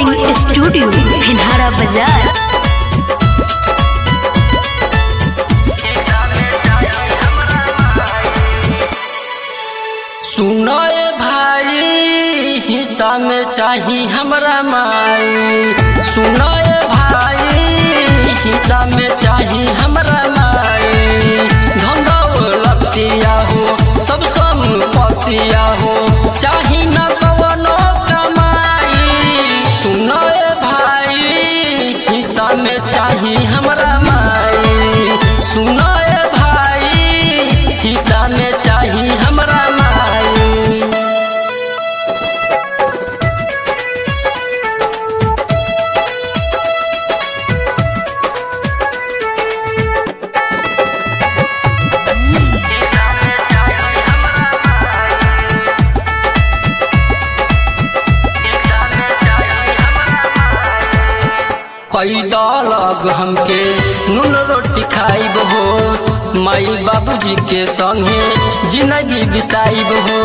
Recording studio Bhinhara बाजार। सुनो ए भाई हिस्सा में चाही हमरा माई। सुनो ए भाई हिस्सा में चाही हमरा माई। धन दौलतिया हो सब संपत्तिया हो चाही न कवनो कमाई। सुनो ए भाई हिस्सा में चाही हमरा माई। सुनो ए भाई हिस्सा में चाही हमरा कई दलग हमके नून रोटी खाइब हो। माई बाबूजी के संगे जिंदगी बिताइब हो।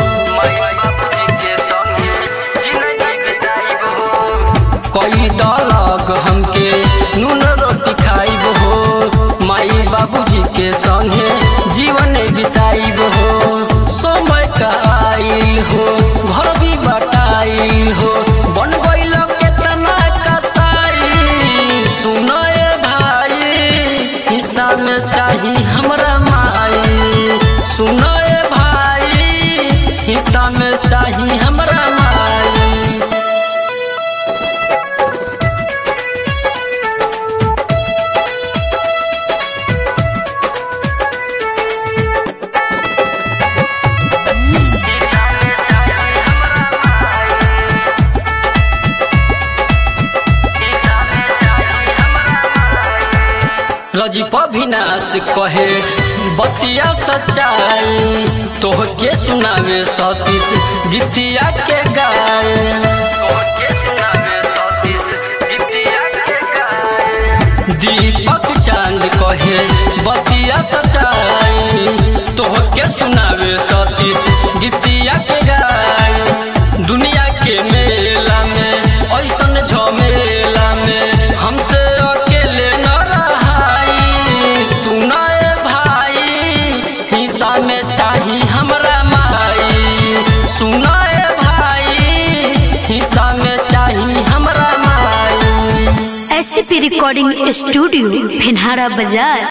कई दलग हमके नून रोटी खाइब हो। माई बाबूजी के संगे जीवन बिताइब हो। समय का आइल हो घर भी बटाइल हो बन गइल केतना कसाई। सुनो ए भाई हिस्सा में चाही हमरा माई। सुनो ए भाई हिस्सा में चाही हमरा माई। रजीप अविनाश कहे बतिया सच्चाई। तोहके सुनावे सतीश गीतिया के गाए। दीपक चांद कहे बतिया सच्चाई। तोहके सुनावे सतीश गीतिया के गाए। दुनिया के मेला में ऐसन झमेला में हमसे अकेले न रहाई। सुनो ए भाई हिस्सा में चाही हमरा माई। सुनो ए भाई हिस्सा में चाही हमरा माई। SCP रिकॉर्डिंग स्टूडियो भिनहारा बाजार।